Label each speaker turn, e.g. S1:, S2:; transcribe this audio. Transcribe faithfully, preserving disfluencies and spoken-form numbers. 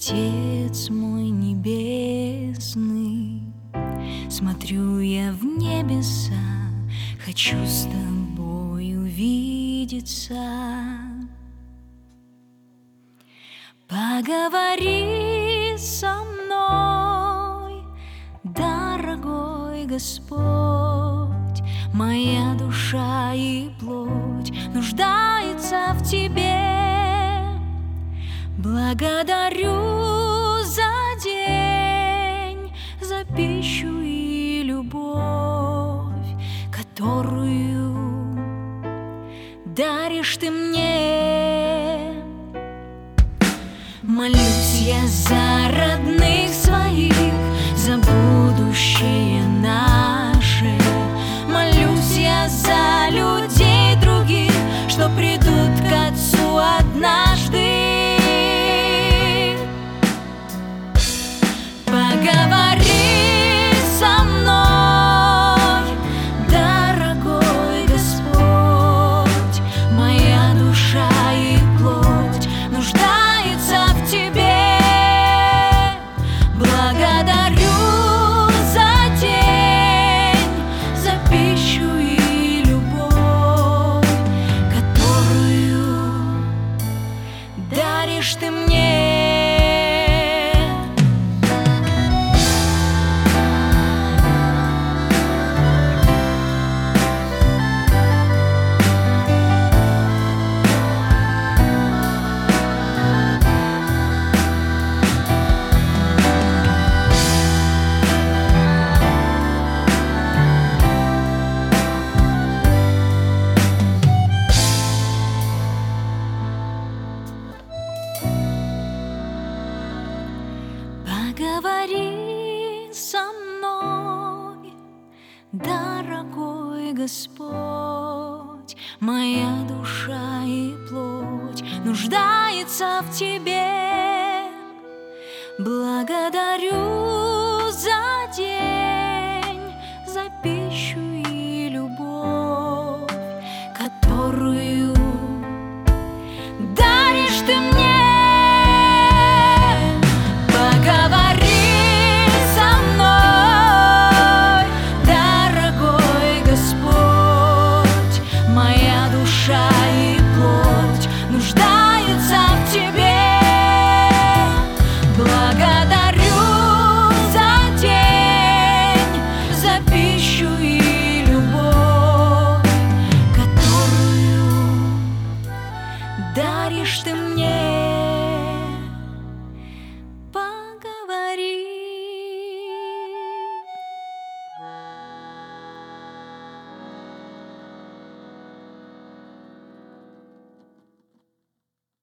S1: Отец мой небесный, смотрю я в небеса, хочу с тобой увидеться. Поговори со мной, дорогой Господь, моя душа и плоть нуждается в Тебе. Благодарю за день, за пищу и любовь, которую даришь Ты мне. Молюсь я за родных своих, за будущее наше. Молюсь я за людей других, что придут к Отцу однажды. Поговори со мной, дорогой Господь, моя душа и плоть нуждается в Тебе. Благодарю за день, за пищу и любовь, которую даришь Ты мне. Поговори со мной, дорогой Господь, моя душа и плоть нуждается в Тебе. Благодарю за день, за пищу и любовь, которую даришь Ты мне. Даришь Ты мне.